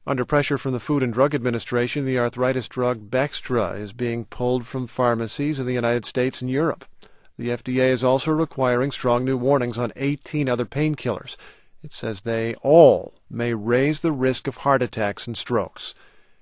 Under pressure from the Food and Drug Administration, the arthritis drug Bextra is being pulled from pharmacies in the United States and Europe. The FDA is also requiring strong new warnings on 18 other painkillers. It says they all may raise the risk of heart attacks and strokes.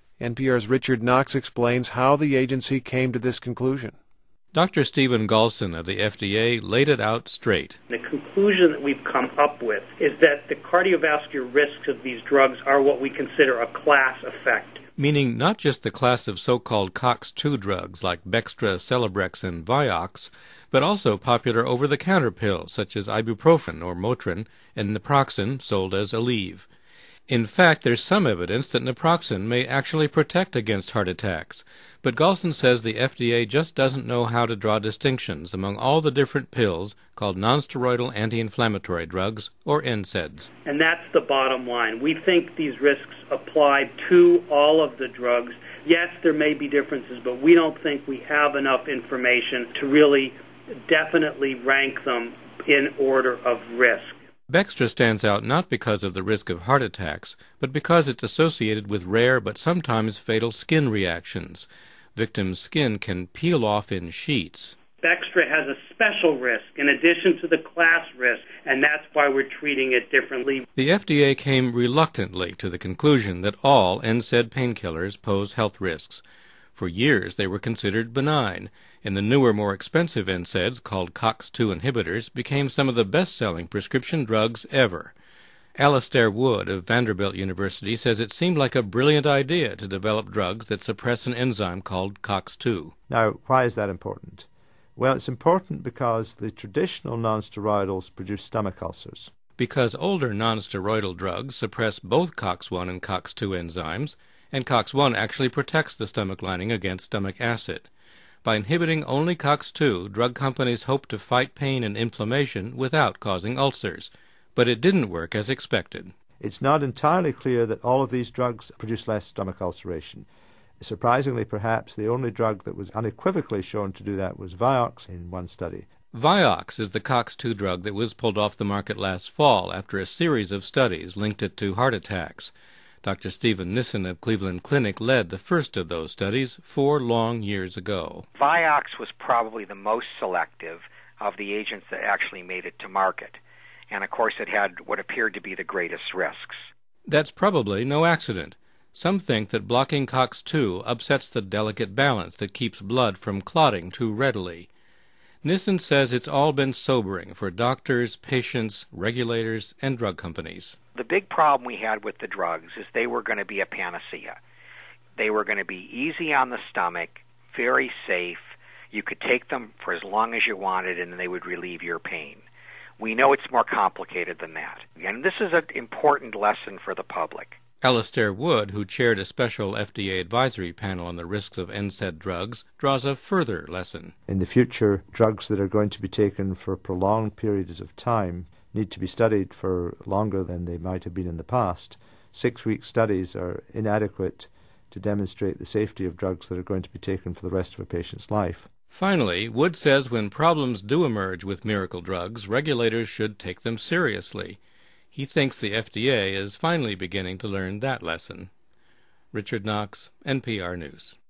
NPR's Richard Knox explains how the agency came to this conclusion. Dr. Stephen Galson of the FDA laid it out straight. The conclusion that we've come up with is that the cardiovascular risks of these drugs are what we consider a class effect. Meaning not just the class of so-called COX-2 drugs like Bextra, Celebrex, and Vioxx, but also popular over-the-counter pills such as ibuprofen or Motrin and naproxen, sold as Aleve. In fact, there's some evidence that naproxen may actually protect against heart attacks, but Galson says the FDA just doesn't know how to draw distinctions among all the different pills called nonsteroidal anti-inflammatory drugs, or NSAIDs. And that's the bottom line. We think these risks apply to all of the drugs. Yes, there may be differences, but we don't think we have enough information to really definitely rank them in order of risk. Bextra stands out not because of the risk of heart attacks, but because it's associated with rare but sometimes fatal skin reactions. Victims' skin can peel off in sheets. Bextra has a special risk in addition to the class risk, and that's why we're treating it differently. The FDA came reluctantly to the conclusion that all NSAID painkillers pose health risks. For years they were considered benign, and the newer, more expensive NSAIDs, called COX-2 inhibitors, became some of the best-selling prescription drugs ever. Alastair Wood of Vanderbilt University says it seemed like a brilliant idea to develop drugs that suppress an enzyme called COX-2. Now, why is that important? Well, it's important because the traditional nonsteroidals produce stomach ulcers. Because older nonsteroidal drugs suppress both COX-1 and COX-2 enzymes, and COX-1 actually protects the stomach lining against stomach acid. By inhibiting only COX-2, drug companies hope to fight pain and inflammation without causing ulcers. But it didn't work as expected. It's not entirely clear that all of these drugs produce less stomach ulceration. Surprisingly, perhaps, the only drug that was unequivocally shown to do that was Vioxx in one study. Vioxx is the COX-2 drug that was pulled off the market last fall after a series of studies linked it to heart attacks. Dr. Stephen Nissen of Cleveland Clinic led the first of those studies 4 long years ago. Vioxx was probably the most selective of the agents that actually made it to market. And, of course, it had what appeared to be the greatest risks. That's probably no accident. Some think that blocking COX-2 upsets the delicate balance that keeps blood from clotting too readily. Nissen says it's all been sobering for doctors, patients, regulators, and drug companies. The big problem we had with the drugs is they were going to be a panacea. They were going to be easy on the stomach, very safe. You could take them for as long as you wanted, and they would relieve your pain. We know it's more complicated than that. And this is an important lesson for the public. Alastair Wood, who chaired a special FDA advisory panel on the risks of NSAID drugs, draws a further lesson. In the future, drugs that are going to be taken for prolonged periods of time need to be studied for longer than they might have been in the past. 6-week studies are inadequate to demonstrate the safety of drugs that are going to be taken for the rest of a patient's life. Finally, Wood says when problems do emerge with miracle drugs, regulators should take them seriously. He thinks the FDA is finally beginning to learn that lesson. Richard Knox, NPR News.